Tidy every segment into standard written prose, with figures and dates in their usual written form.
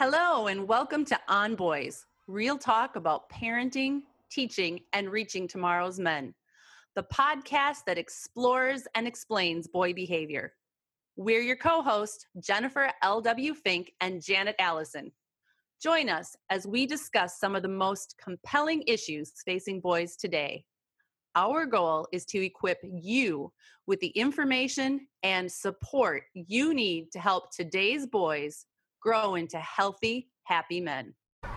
Hello, and welcome to On Boys, real talk about parenting, teaching, and reaching tomorrow's men, the podcast that explores and explains boy behavior. We're your co-hosts, Jennifer L.W. Fink and Janet Allison. Join us as we discuss some of the most compelling issues facing boys today. Our goal is to equip you with the information and support you need to help today's boys grow into healthy, happy men.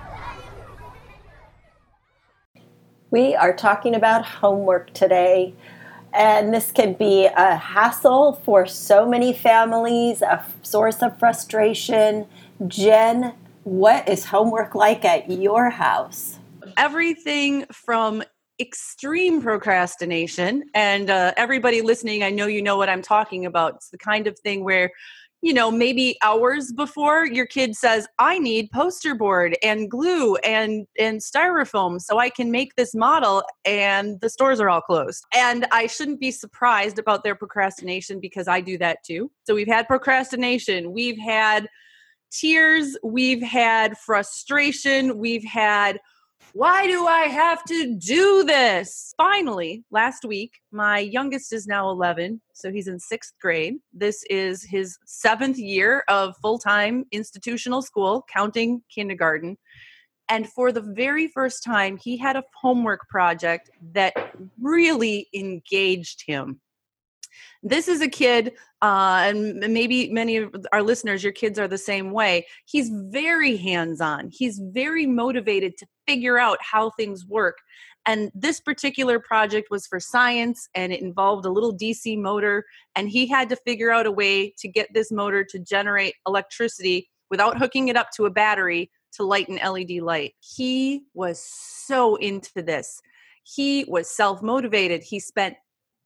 We are talking about homework today, and this can be a hassle for so many families, a source of frustration. Jen, what is homework like at your house? Everything from extreme procrastination, and everybody listening, I know you know what I'm talking about. It's the kind of thing where, maybe hours before your kid says, I need poster board and glue and styrofoam so I can make this model, and the stores are all closed. And I shouldn't be surprised about their procrastination because I do that too. So we've had procrastination, we've had tears, we've had frustration, we've had, why do I have to do this? Finally, last week, my youngest is now 11, so he's in 6th grade. This is his 7th year of full-time institutional school, counting kindergarten. And for the very first time, he had a homework project that really engaged him. This is a kid, and maybe many of our listeners, your kids are the same way. He's very hands-on. He's very motivated to figure out how things work. And this particular project was for science, and it involved a little DC motor, and he had to figure out a way to get this motor to generate electricity without hooking it up to a battery to light an LED light. He was so into this. He was self-motivated. He spent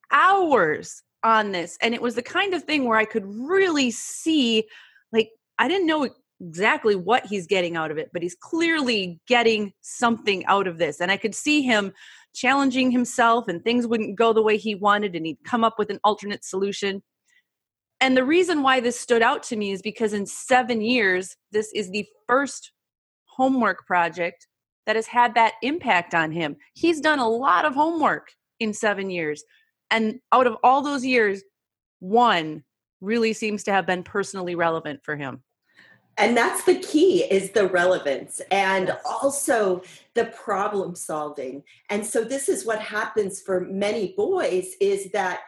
hours on this, and it was the kind of thing where I could really see, I didn't know exactly what he's getting out of it, but he's clearly getting something out of this. And I could see him challenging himself, and things wouldn't go the way he wanted, and he'd come up with an alternate solution. And the reason why this stood out to me is because in 7 years, this is the first homework project that has had that impact on him. He's done a lot of homework in 7 years. And out of all those years, one really seems to have been personally relevant for him. And that's the key, is the relevance and Yes. also the problem solving. And so this is what happens for many boys, is that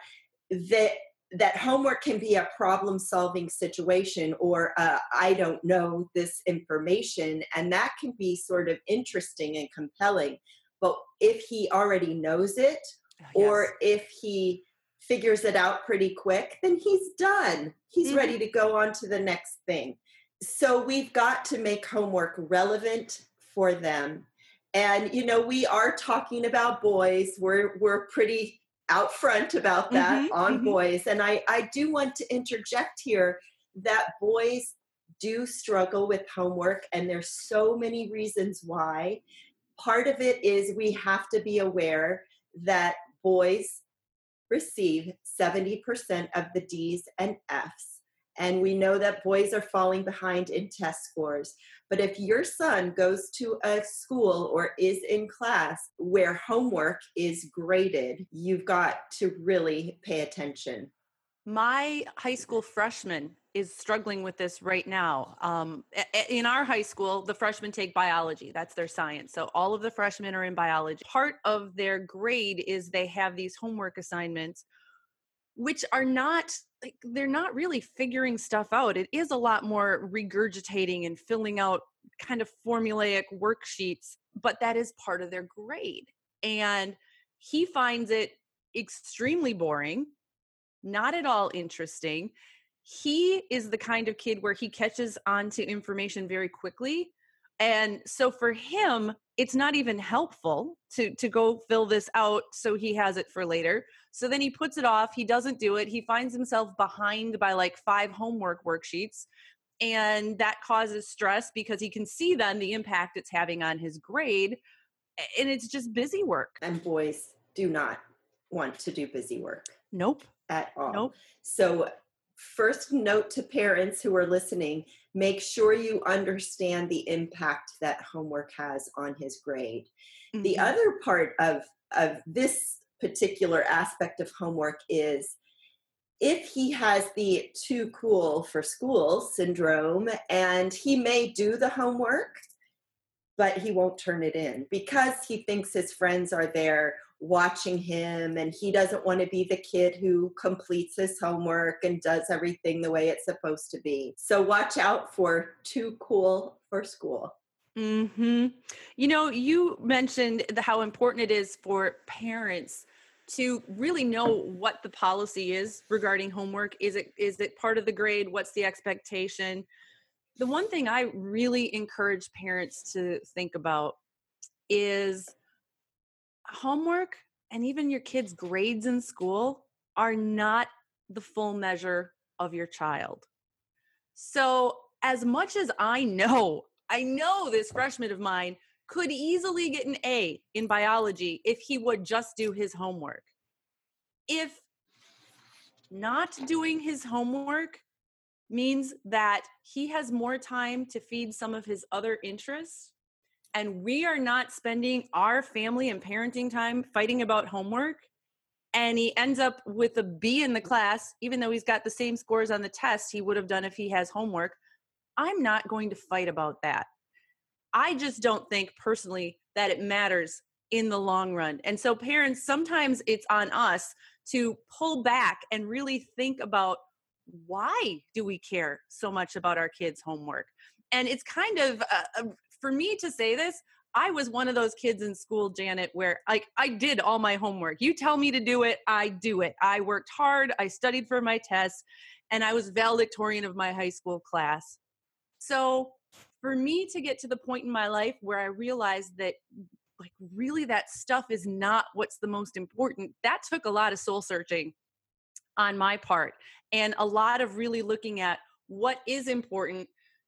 homework can be a problem solving situation, or I don't know this information. And that can be sort of interesting and compelling. But if he already knows it, or if he figures it out pretty quick, then he's done. He's ready to go on to the next thing. So we've got to make homework relevant for them. And, we are talking about boys. We're pretty out front about that on boys. And I do want to interject here that boys do struggle with homework, and there's so many reasons why. Part of it is we have to be aware that boys receive 70% of the D's and F's. And we know that boys are falling behind in test scores. But if your son goes to a school or is in class where homework is graded, you've got to really pay attention. My high school freshman is struggling with this right now. In our high school, the freshmen take biology. That's their science. So all of the freshmen are in biology. Part of their grade is they have these homework assignments, which are they're not really figuring stuff out. It is a lot more regurgitating and filling out kind of formulaic worksheets, but that is part of their grade. And he finds it extremely boring, not at all interesting. He is the kind of kid where he catches on to information very quickly. And so for him, it's not even helpful to go fill this out so he has it for later. So then he puts it off. He doesn't do it. He finds himself behind by 5 homework worksheets. And that causes stress because he can see then the impact it's having on his grade. And it's just busy work. And boys do not want to do busy work. Nope. At all. Nope. So first note to parents who are listening, make sure you understand the impact that homework has on his grade. The Mm-hmm. other part of this particular aspect of homework is if he has the too cool for school syndrome, and he may do the homework, but he won't turn it in because he thinks his friends are there watching him, and he doesn't want to be the kid who completes his homework and does everything the way it's supposed to be. So watch out for too cool for school. Mm-hmm. You mentioned how important it is for parents to really know what the policy is regarding homework. Is it part of the grade? What's the expectation? The one thing I really encourage parents to think about is homework and even your kids' grades in school are not the full measure of your child. So, as much as I know this freshman of mine could easily get an A in biology if he would just do his homework. If not doing his homework means that he has more time to feed some of his other interests, and we are not spending our family and parenting time fighting about homework, and he ends up with a B in the class, even though he's got the same scores on the test he would have done if he has homework, I'm not going to fight about that. I just don't think personally that it matters in the long run. And so parents, sometimes it's on us to pull back and really think about, why do we care so much about our kids' homework? And it's kind of, for me to say this, I was one of those kids in school, Janet, where I did all my homework. You tell me to do it, I do it. I worked hard, I studied for my tests, and I was valedictorian of my high school class. So for me to get to the point in my life where I realized that really that stuff is not what's the most important, that took a lot of soul searching on my part, and a lot of really looking at what is important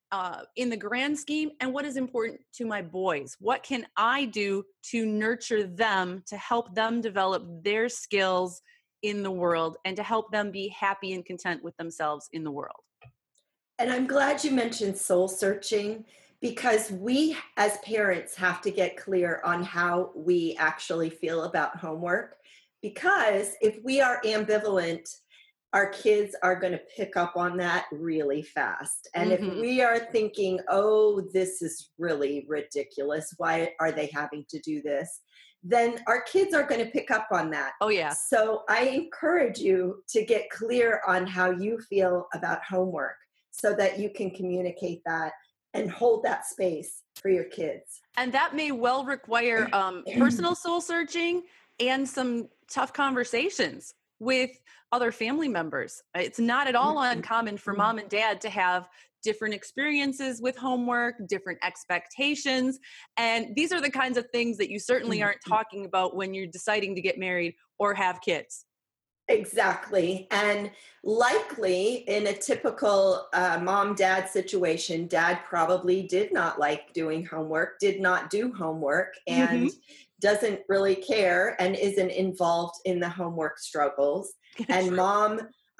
in the grand scheme and what is important to my boys. What can I do to nurture them, to help them develop their skills in the world, and to help them be happy and content with themselves in the world? And I'm glad you mentioned soul searching, because we as parents have to get clear on how we actually feel about homework. Because if we are ambivalent, our kids are going to pick up on that really fast. And if Mm-hmm. we are thinking, oh, this is really ridiculous, why are they having to do this? Then our kids are going to pick up on that. Oh, yeah. So I encourage you to get clear on how you feel about homework so that you can communicate that and hold that space for your kids. And that may well require personal soul searching and some tough conversations with other family members. It's not at all uncommon for mom and dad to have different experiences with homework, different expectations. And these are the kinds of things that you certainly aren't talking about when you're deciding to get married or have kids. Exactly. And likely in a typical mom-dad situation, dad probably did not like doing homework, did not do homework, and doesn't really care and isn't involved in the homework struggles. And mom,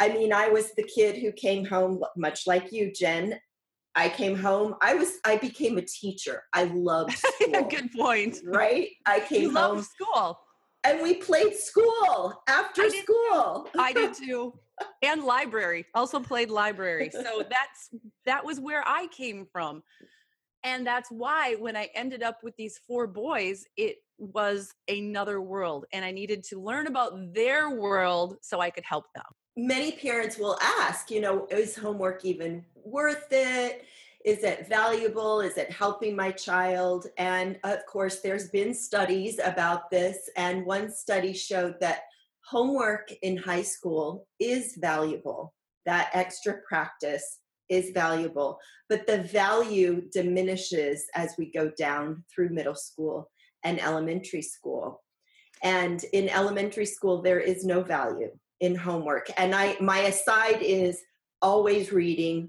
I was the kid who came home, much like you, Jen. I came home. I became a teacher. I loved school. Good point. Right? I came You home. love school. And we played school after school. I did too. And library. Also played library. So that was where I came from. And that's why when I ended up with these 4 boys, it was another world. And I needed to learn about their world so I could help them. Many parents will ask, is homework even worth it? Is it valuable? Is it helping my child? And of course, there's been studies about this. And one study showed that homework in high school is valuable. That extra practice is valuable. But the value diminishes as we go down through middle school and elementary school. And in elementary school, there is no value in homework. And my aside is always reading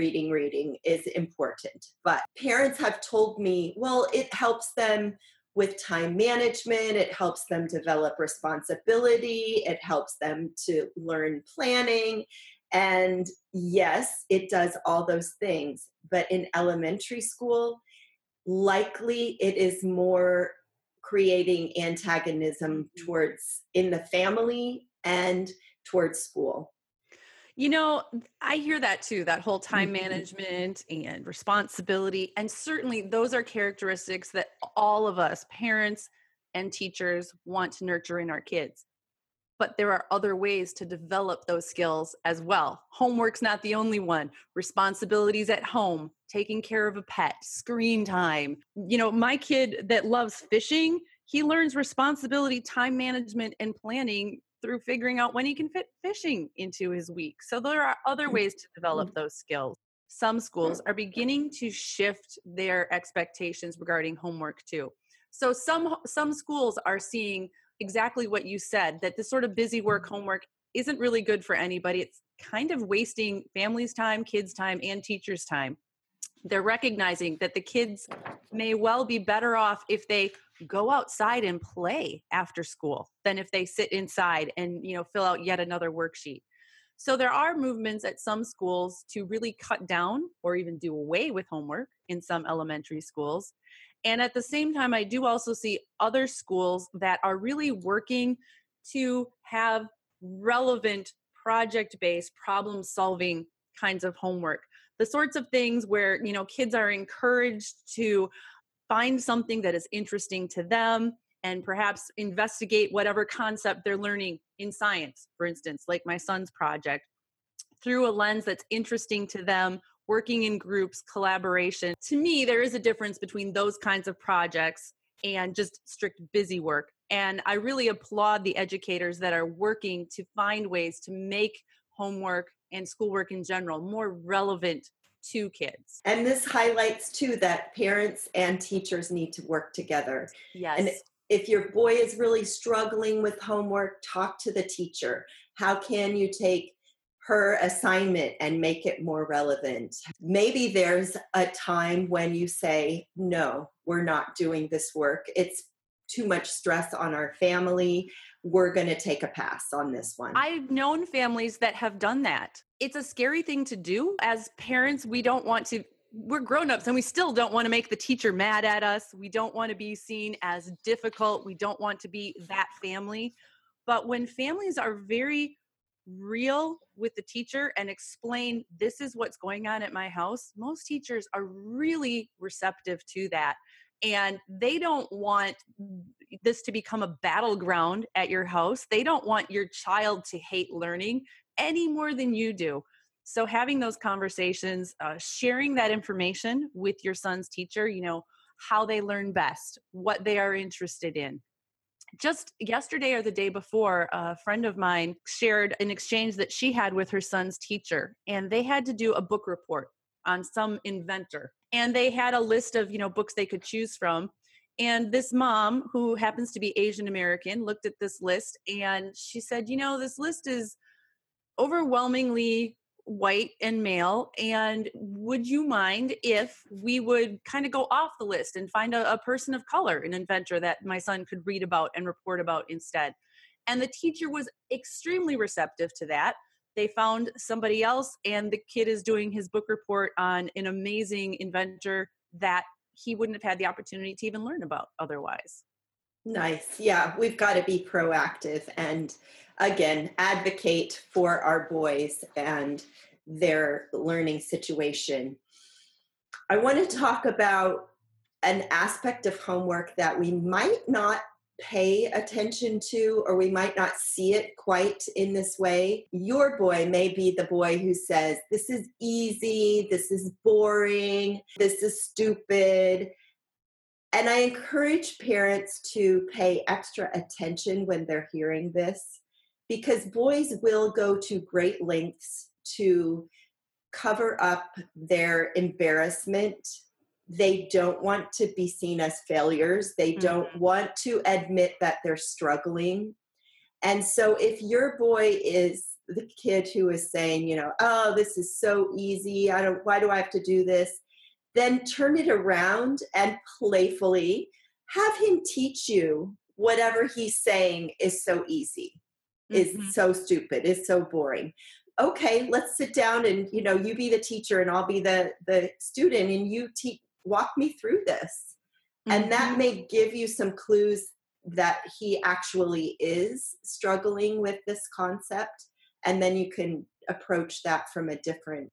is important. But parents have told me, well, it helps them with time management. It helps them develop responsibility. It helps them to learn planning. And yes, it does all those things. But in elementary school, likely it is more creating antagonism towards in the family and towards school. I hear that too, that whole time management and responsibility. And certainly those are characteristics that all of us, parents and teachers, want to nurture in our kids. But there are other ways to develop those skills as well. Homework's not the only one. Responsibilities at home, taking care of a pet, screen time. My kid that loves fishing, he learns responsibility, time management, and planning through figuring out when he can fit fishing into his week. So there are other ways to develop those skills. Some schools are beginning to shift their expectations regarding homework too. So some schools are seeing exactly what you said, that this sort of busy work homework isn't really good for anybody. It's kind of wasting families' time, kids' time, and teachers' time. They're recognizing that the kids may well be better off if they go outside and play after school than if they sit inside and, fill out yet another worksheet. So there are movements at some schools to really cut down or even do away with homework in some elementary schools. And at the same time, I do also see other schools that are really working to have relevant project-based problem-solving kinds of homework. The sorts of things where, kids are encouraged to find something that is interesting to them and perhaps investigate whatever concept they're learning in science, for instance, like my son's project, through a lens that's interesting to them, working in groups, collaboration. To me, there is a difference between those kinds of projects and just strict busy work. And I really applaud the educators that are working to find ways to make homework and schoolwork in general more relevant to kids. And this highlights too that parents and teachers need to work together. Yes. And if your boy is really struggling with homework, talk to the teacher. How can you take her assignment and make it more relevant? Maybe there's a time when you say, no, we're not doing this work. It's too much stress on our family. We're going to take a pass on this one. I've known families that have done that. It's a scary thing to do. As parents, we're grown-ups and we still don't want to make the teacher mad at us. We don't want to be seen as difficult. We don't want to be that family. But when families are very real with the teacher and explain, this is what's going on at my house, most teachers are really receptive to that. And they don't want this to become a battleground at your house. They don't want your child to hate learning any more than you do. So having those conversations, sharing that information with your son's teacher, how they learn best, what they are interested in. Just yesterday or the day before, a friend of mine shared an exchange that she had with her son's teacher, and they had to do a book report on some inventor. And they had a list of, books they could choose from. And this mom, who happens to be Asian American, looked at this list and she said, this list is overwhelmingly white and male. And would you mind if we would kind of go off the list and find a person of color, an inventor that my son could read about and report about instead? And the teacher was extremely receptive to that. They found somebody else, and the kid is doing his book report on an amazing inventor that he wouldn't have had the opportunity to even learn about otherwise. Nice. Yeah, we've got to be proactive and, again, advocate for our boys and their learning situation. I want to talk about an aspect of homework that we might not pay attention to, or we might not see it quite in this way. Your boy may be the boy who says, this is easy, this is boring, this is stupid. And I encourage parents to pay extra attention when they're hearing this, because boys will go to great lengths to cover up their embarrassment. They don't want to be seen as failures. They don't want to admit that they're struggling. And so if your boy is the kid who is saying, oh, this is so easy, why do I have to do this? Then turn it around and playfully have him teach you whatever he's saying is so easy, is so stupid, is so boring. okay, let's sit down and, you be the teacher and I'll be the student and you walk me through this. And that may give you some clues that he actually is struggling with this concept. And then you can approach that from a different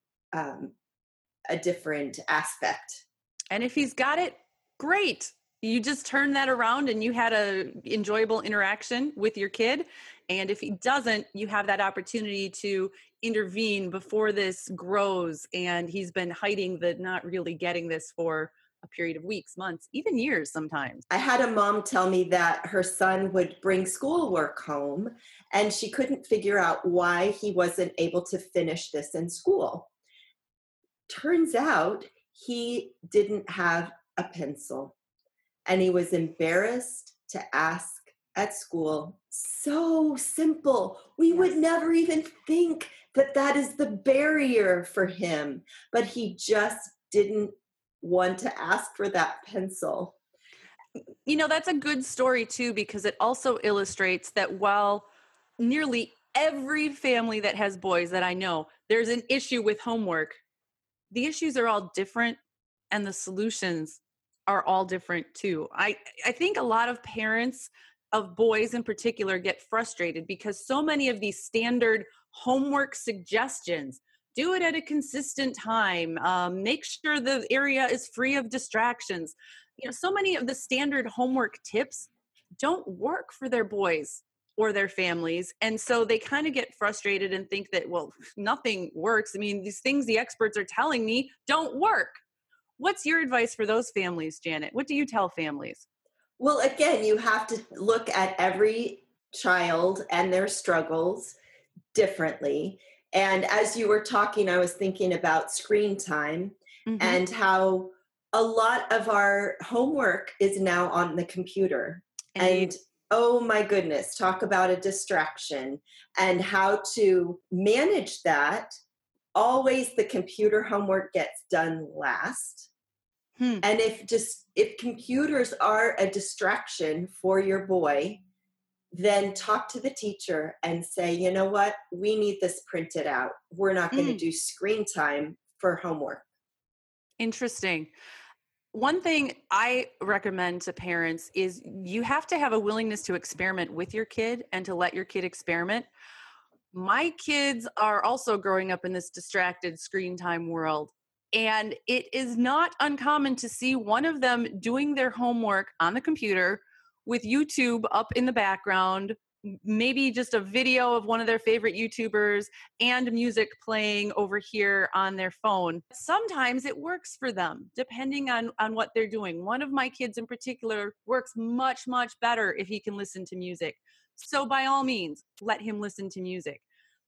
aspect. And if he's got it, great. You just turn that around and you had a enjoyable interaction with your kid. And if he doesn't, you have that opportunity to intervene before this grows and he's been hiding the not really getting this for a period of weeks, months, even years sometimes. I had a mom tell me that her son would bring schoolwork home and she couldn't figure out why he wasn't able to finish this in school. Turns out he didn't have a pencil and he was embarrassed to ask at school. So simple. We would never even think that that is the barrier for him, but he just didn't want to ask for that pencil. That's a good story too, because it also illustrates that while nearly every family that has boys that I know, there's an issue with homework, the issues are all different and the solutions are all different too. I think a lot of parents of boys in particular get frustrated because so many of these standard homework suggestions, do it at a consistent time, make sure the area is free of distractions. So many of the standard homework tips don't work for their boys or their families. And so they kind of get frustrated and think that, well, nothing works. I mean, these things the experts are telling me don't work. What's your advice for those families, Janet? What do you tell families? Well, again, you have to look at every child and their struggles differently. And as you were talking, I was thinking about screen time and how a lot of our homework is now on the computer. And oh my goodness, talk about a distraction and how to manage that. Always the computer homework gets done last. And if computers are a distraction for your boy, then talk to the teacher and say, you know what, we need this printed out. We're not going to do screen time for homework. Interesting. One thing I recommend to parents is you have to have a willingness to experiment with your kid and to let your kid experiment. My kids are also growing up in this distracted screen time world. And it is not uncommon to see one of them doing their homework on the computer with YouTube up in the background, maybe just a video of one of their favorite YouTubers and music playing over here on their phone. Sometimes it works for them, depending on what they're doing. One of my kids in particular works much, much better if he can listen to music. So by all means, let him listen to music.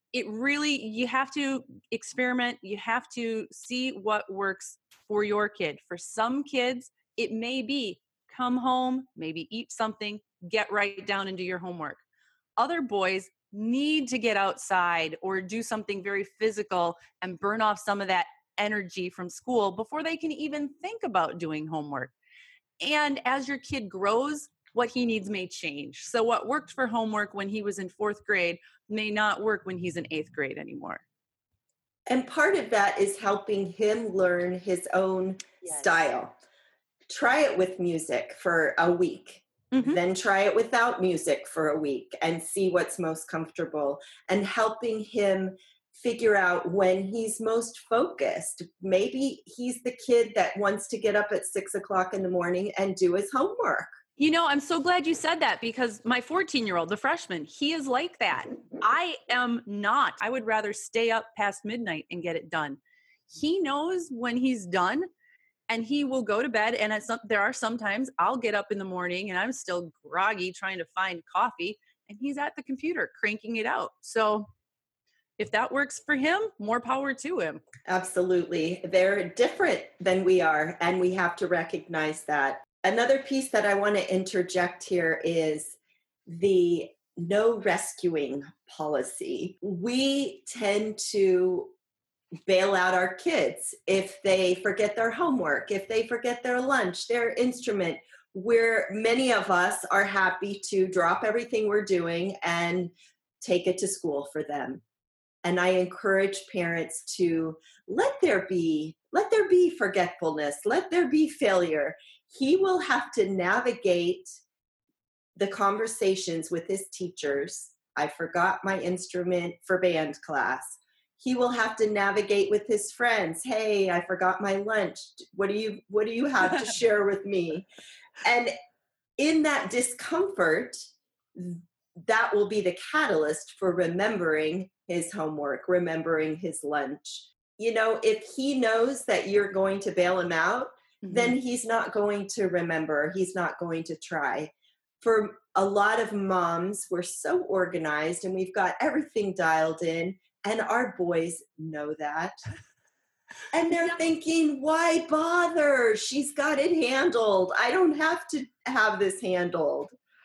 You have to experiment. You have to see what works for your kid. For some kids, it may be come home, maybe eat something, get right down and do your homework. Other boys need to get outside or do something very physical and burn off some of that energy from school before they can even think about doing homework. And as your kid grows, what he needs may change. So what worked for homework when he was in 4th grade may not work when he's in 8th grade anymore. And part of that is helping him learn his own style. Try it with music for a week, then try it without music for a week and see what's most comfortable, and helping him figure out when he's most focused. Maybe he's the kid that wants to get up at 6 o'clock in the morning and do his homework. I'm so glad you said that because my 14-year-old, the freshman, he is like that. I am not. I would rather stay up past midnight and get it done. He knows when he's done and he will go to bed. And there are sometimes I'll get up in the morning and I'm still groggy trying to find coffee and he's at the computer cranking it out. So if that works for him, more power to him. Absolutely. They're different than we are, and we have to recognize that. Another piece that I want to interject here is the no rescuing policy. We tend to bail out our kids if they forget their homework, if they forget their lunch, their instrument, where many of us are happy to drop everything we're doing and take it to school for them. And I encourage parents to let there be forgetfulness, let there be failure. He will have to navigate the conversations with his teachers. I forgot my instrument for band class. He will have to navigate with his friends. Hey, I forgot my lunch. What do you have to share with me? And in that discomfort, that will be the catalyst for remembering his homework, remembering his lunch. You know, if he knows that you're going to bail him out, then he's not going to remember. He's not going to try. For a lot of moms, we're so organized and we've got everything dialed in, and our boys know that. And they're thinking, why bother? She's got it handled. I don't have to have this handled.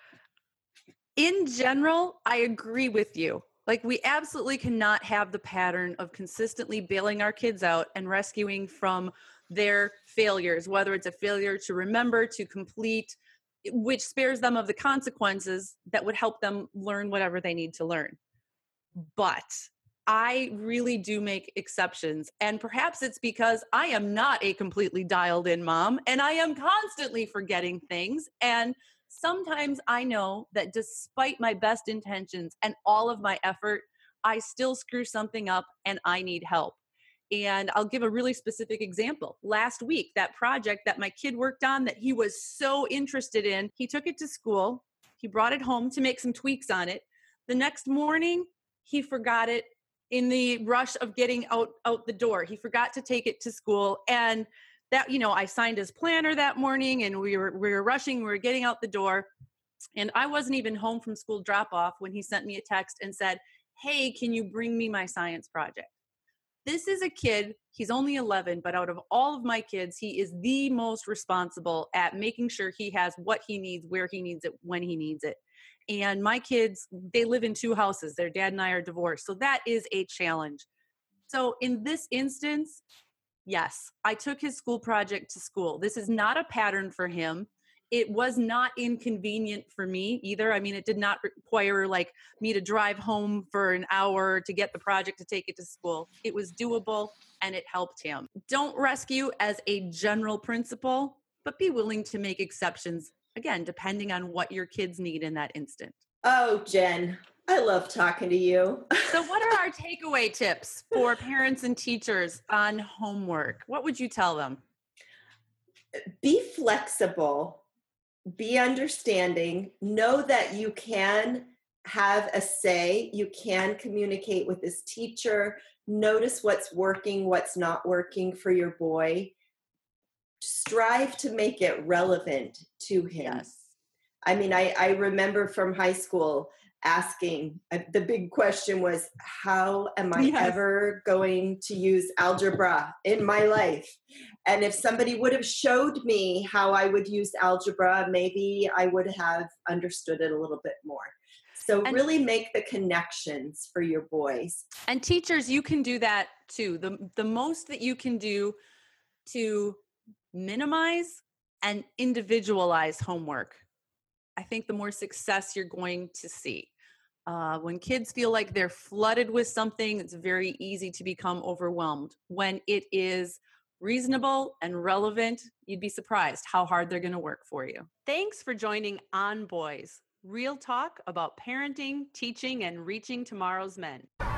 In general, I agree with you. Like, we absolutely cannot have the pattern of consistently bailing our kids out and rescuing from their failures, whether it's a failure to remember, to complete, which spares them of the consequences that would help them learn whatever they need to learn. But I really do make exceptions. And perhaps it's because I am not a completely dialed in mom and I am constantly forgetting things. And sometimes I know that despite my best intentions and all of my effort, I still screw something up and I need help. And I'll give a really specific example. Last week, that project that my kid worked on that he was so interested in, he took it to school. He brought it home to make some tweaks on it. The next morning, he forgot it in the rush of getting out the door. He forgot to take it to school. And that, you know, I signed his planner that morning and we were rushing, we were getting out the door. And I wasn't even home from school drop off when he sent me a text and said, hey, can you bring me my science project? This is a kid, he's only 11, but out of all of my kids, he is the most responsible at making sure he has what he needs, where he needs it, when he needs it. And my kids, they live in 2 houses. Their dad and I are divorced. So that is a challenge. So in this instance, yes, I took his school project to school. This is not a pattern for him. It was not inconvenient for me either. I mean, it did not require like me to drive home for an hour to get the project to take it to school. It was doable and it helped him. Don't rescue as a general principle, but be willing to make exceptions, again, depending on what your kids need in that instant. Oh, Jen, I love talking to you. So what are our takeaway tips for parents and teachers on homework? What would you tell them? Be flexible. Be understanding, know that you can have a say, you can communicate with this teacher, notice what's working, what's not working for your boy. Strive to make it relevant to him. Yes. I mean, I remember from high school asking, the big question was, how am I ever going to use algebra in my life? And if somebody would have showed me how I would use algebra, maybe I would have understood it a little bit more. So really make the connections for your boys. And teachers, you can do that too. The most that you can do to minimize and individualize homework, I think the more success you're going to see. When kids feel like they're flooded with something, it's very easy to become overwhelmed. When it is reasonable and relevant, you'd be surprised how hard they're going to work for you. Thanks for joining On Boys, real talk about parenting, teaching, and reaching tomorrow's men.